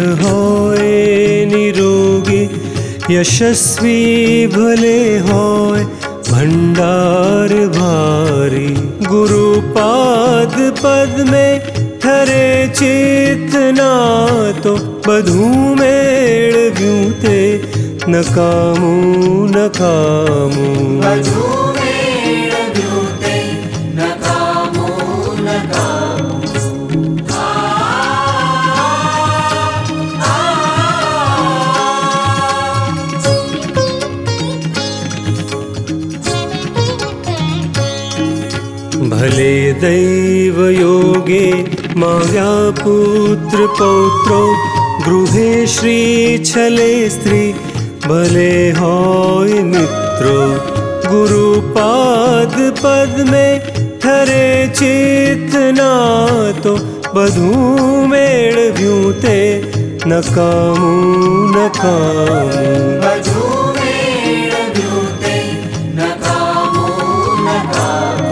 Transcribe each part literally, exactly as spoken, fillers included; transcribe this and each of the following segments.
होय निरोगी, यशस्वी भले होय भंडार भारी। गुरुपाद पद में ठरे चित ना तो बधू मेळव्यू ते नकामू नकामू। बधू मेळव्यू ते नकामू नकामू। भले दैव योगे माव्या पुत्र पौत्रो, गृहे श्री छले स्त्री भले होय मित्रो। गुरुपाद पद में ठरे चित ना तो बधू मेळव्यू ते नकामू नकामू। बधू मेळव्यू ते नकामू नकामू।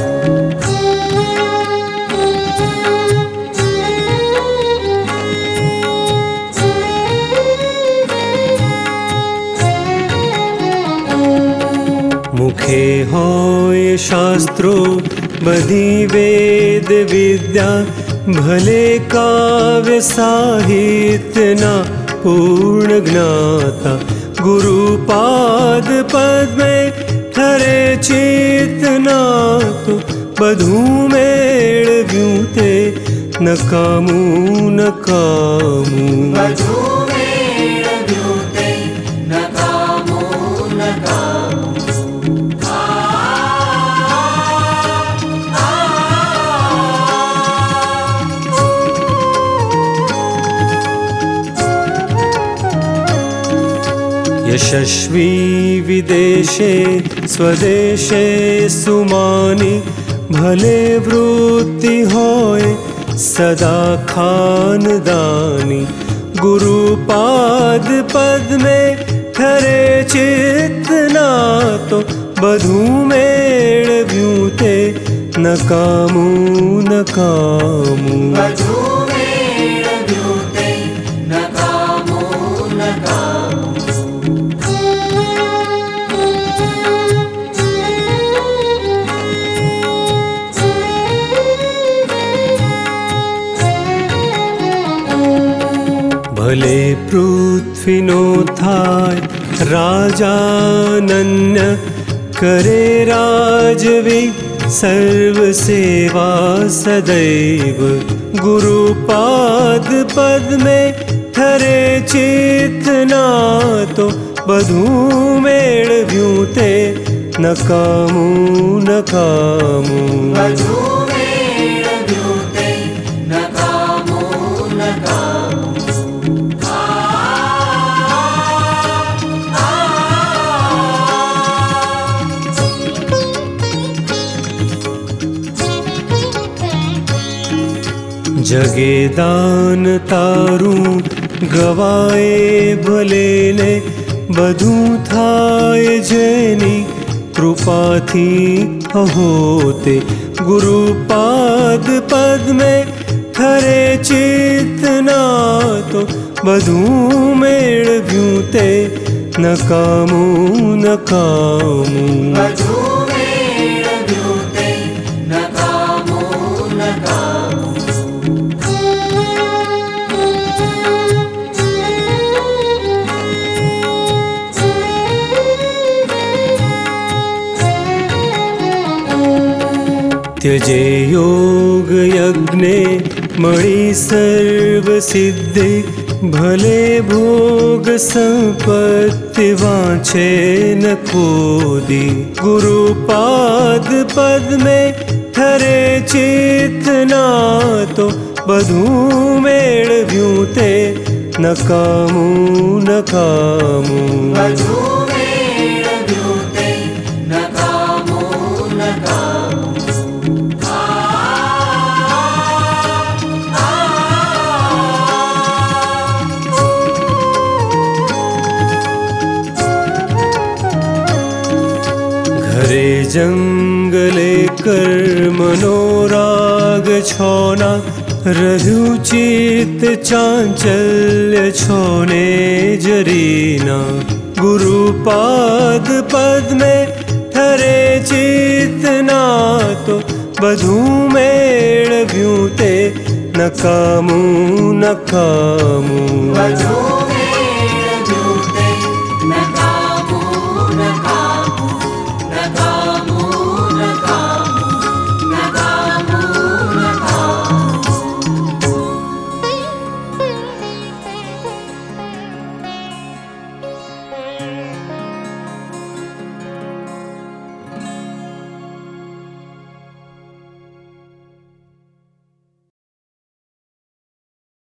मुखे होय शास्त्रो बधी वेद विद्या, भले काव्य साहित्य ना पूर्ण ज्ञाता। गुरुपाद पद में ठरे चित ना तो बधू मेळव्यू ते नकामू नकामू। बधू मेळव्यू ते नकामू नकामू। यशस्वी विदेशे स्वदेशे सुमानी, भले वृत्ति होय सदा खानदानी। गुरुपाद पद में ठरे चित ना तो बधू मेळव्यू ते नकामू नकामू। बधू मेळव्यू ते नकामू नकामू। भले पृथ्वीनो थाय राजानन्य, करे राजवी सर्व सेवा सदैव। गुरुपाद पद में ठरे चित ना तो बधू मेळव्यू ते नकामू नकामू। बधू मेळव्यू ते नकामू नकामू। जगे दान तारू गवाए भले ने, बधू थाय जेनी कृपा थी होते। गुरुपाद पद में ठरे चित ना तो बधू मेळव्यू ते नकामू नकामू। बधू मेळव्यू ते नकामू नकामू। त्यजे योग यज्ञे मणि सर्व सिद्धि, भले भोग संपत्ति वांछे न खोदी। गुरुपाद पद में ठरे चित ना तो बधू मेळव्यू ते नकामू नकामू। बधू मेळव्यू ते नकामू नकामू। घरे जंगले कर मनोराग छोना, રહ્યું ચિત્ત ચાંચલ્ય છોને જરીના ગુરુપાદ પદ્મે ઠરે ચિત્તના તો બધું મેળવ્યું તે નકામું નકામું.